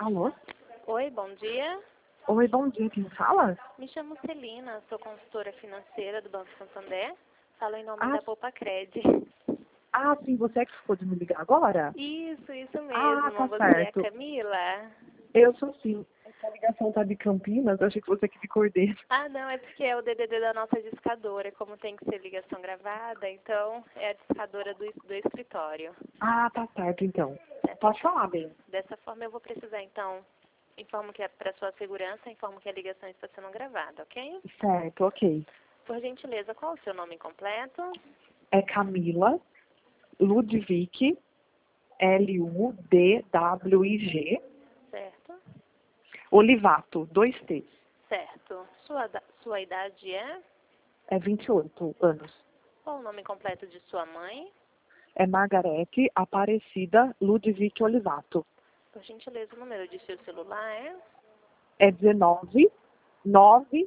Alô? Oi, bom dia. Oi, bom dia. Quem fala? Me chamo Celina, sou consultora financeira do Banco Santander. Falo em nome Ah, da Poupa-Cred. sim, você é que ficou de me ligar agora? Isso Ah, mesmo. tá Você é a certo. Camila? Eu sou sim. Essa ligação tá de Campinas, eu achei que você aqui de Cordeiro. Ah, não, é porque é o DDD da nossa discadora. Como tem que ser ligação gravada, então é a discadora do escritório. Ah, tá certo, então. Pode falar, bem. Dessa forma eu vou precisar, então, informo que é para sua segurança, informo que a ligação está sendo gravada, ok? Certo, ok. Por gentileza, qual o seu nome completo? É Camila Ludwig, Ludwig, Certo? Olivato, 2 T. Certo. Sua idade é? É 28 anos. Qual o nome completo de sua mãe? É Margarete Aparecida Ludwig Olivato. Por gentileza, o número de seu celular é? É 19 9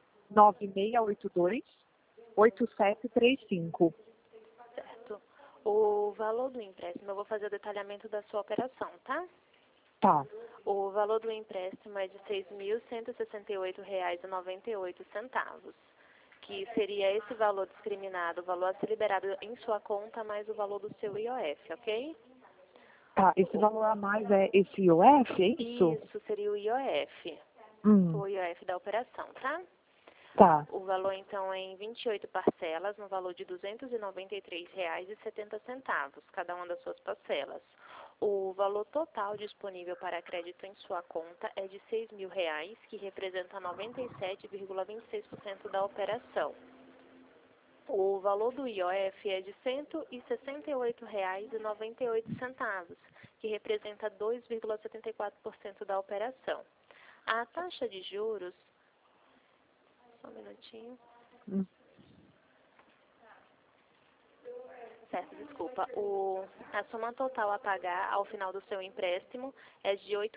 9682 8735. Certo. O valor do empréstimo, eu vou fazer o detalhamento da sua operação, tá? Tá. O valor do empréstimo é de R$ 6.168,98, que seria esse valor discriminado, o valor a ser liberado em sua conta, mais o valor do seu IOF, ok? Tá, esse valor a mais é esse IOF, é isso? Isso seria o IOF, Hum, o IOF da operação, tá? tá. O valor, então, é em 28 parcelas, no valor de R$ 293,70, cada uma das suas parcelas. O valor total disponível para crédito em sua conta é de R$ 6.000, que representa 97,26% da operação. O valor do IOF é de R$ 168,98, que representa 2,74% da operação. A taxa de juros, só um minutinho. Hum, Certo, desculpa. A soma total a pagar ao final do seu empréstimo é de R$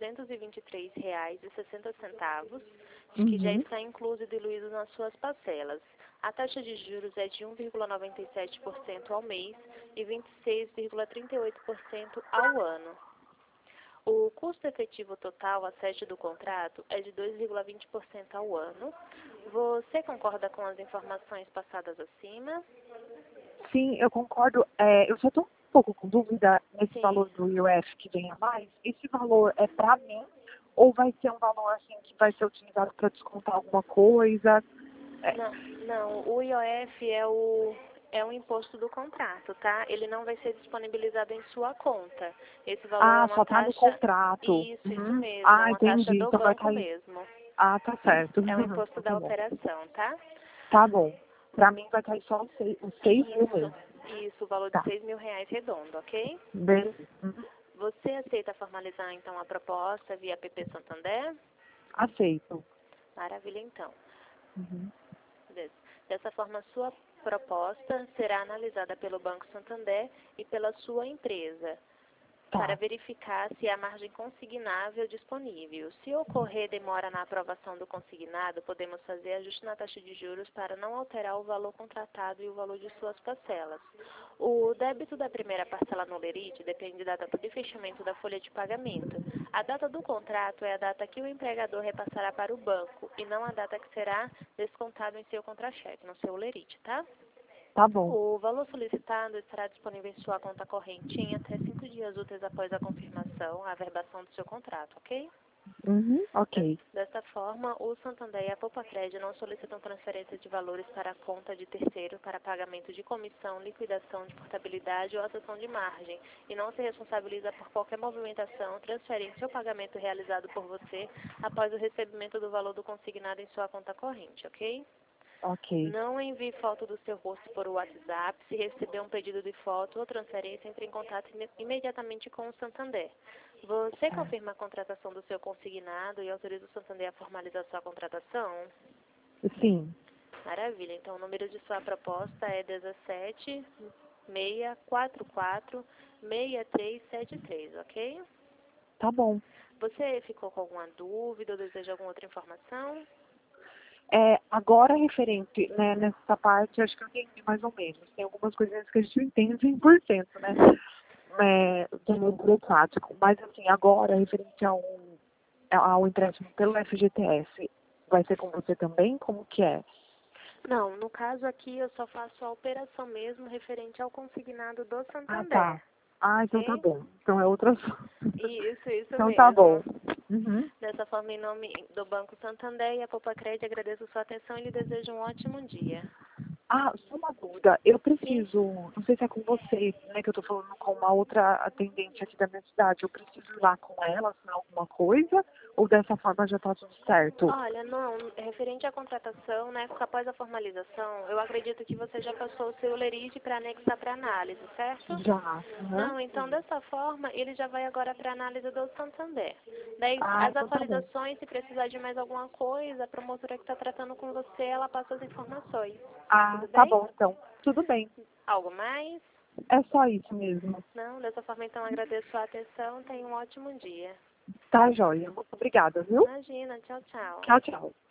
8.223,60, que já Uhum. está incluso e diluído nas suas parcelas. A taxa de juros é de 1,97% ao mês e 26,38% ao ano. O custo efetivo total a sete do contrato é de 2,20% ao ano. Você concorda com as informações passadas acima? Sim, eu concordo. Eu só estou um pouco com dúvida nesse Sim. valor do IOF que vem a mais. Esse valor é para mim ou vai ser um valor assim que vai ser utilizado para descontar alguma coisa? É, Não, o IOF é o imposto do contrato, tá? Ele não vai ser disponibilizado em sua conta. Esse valor é uma só tá no taxa, contrato. isso Uhum. mesmo, é Ah, uma taxa entendi. do Então vai banco cair. mesmo. Ah, tá certo. É o imposto Tá da bom. operação, tá? Tá bom. Pra mim vai cair só os 6.000 Isso, mesmo. isso, o valor de Tá. R$ 6.000 redondo, ok? Beleza. Uhum. Você aceita formalizar, então, a proposta via PP Santander? Aceito. Maravilha, então. Uhum. Dessa forma, sua proposta será analisada pelo Banco Santander e pela sua empresa, para Tá. verificar se há margem consignável disponível. Se ocorrer demora na aprovação do consignado, podemos fazer ajuste na taxa de juros para não alterar o valor contratado e o valor de suas parcelas. O débito da primeira parcela no lerite depende da data de fechamento da folha de pagamento. A data do contrato é a data que o empregador repassará para o banco e não a data que será descontado em seu contra-cheque, no seu lerite, tá? Tá bom. O valor solicitado estará disponível em sua conta corrente em até 5 dias úteis após a confirmação, a averbação do seu contrato, ok? Uhum. Ok. Desta forma, o Santander e a Poupa-Cred não solicitam transferência de valores para a conta de terceiro para pagamento de comissão, liquidação de portabilidade ou acessão de margem e não se responsabiliza por qualquer movimentação, transferência ou pagamento realizado por você após o recebimento do valor do consignado em sua conta corrente, ok? Ok. Não envie foto do seu rosto por WhatsApp. Se receber um pedido de foto ou transferência, entre em contato imediatamente com o Santander. Você Tá. confirma a contratação do seu consignado e autoriza o Santander a formalizar sua contratação? Sim. Maravilha. Então, o número de sua proposta é 17 644 6373, ok? Tá bom. Você ficou com alguma dúvida ou deseja alguma outra informação? Agora, referente, né, nessa parte, acho que eu entendi mais ou menos. Tem algumas coisinhas que a gente não entende 100%, né? que é meio burocrático. Mas, assim, agora, referente ao empréstimo pelo FGTS, vai ser com você também? Como que é? Não, no caso aqui eu só faço a operação mesmo referente ao consignado do Ah, Santander. tá. Ah, então tá Ok? bom. Então é outra... Isso Então tá bom. mesmo. Uhum. Dessa forma, em nome do Banco Santander e a Popacred, agradeço sua atenção e lhe desejo um ótimo dia. Ah, só uma dúvida. Eu Sim. preciso, não sei se é com você, né, que eu tô falando com uma outra atendente aqui da minha cidade. Eu preciso ir lá com ela, assinar alguma coisa? Ou dessa forma já tá tudo certo? Olha, não, referente à contratação, né, após a formalização, eu acredito que você já passou o seu lerite para anexar para análise, certo? Já. Uhum. Não, então dessa forma ele já vai agora para análise do Santander. Daí Ah, as então tá bom. atualizações, se precisar de mais alguma coisa, a promotora que está tratando com você, ela passa as informações. Ah, Tudo tá bem? bom, então. Tudo bem. Algo mais? É só isso mesmo. Não, dessa forma então agradeço a atenção, tenha um ótimo dia. Tá, joia. Muito obrigada, viu? Imagina, tchau, tchau. Tchau, tchau.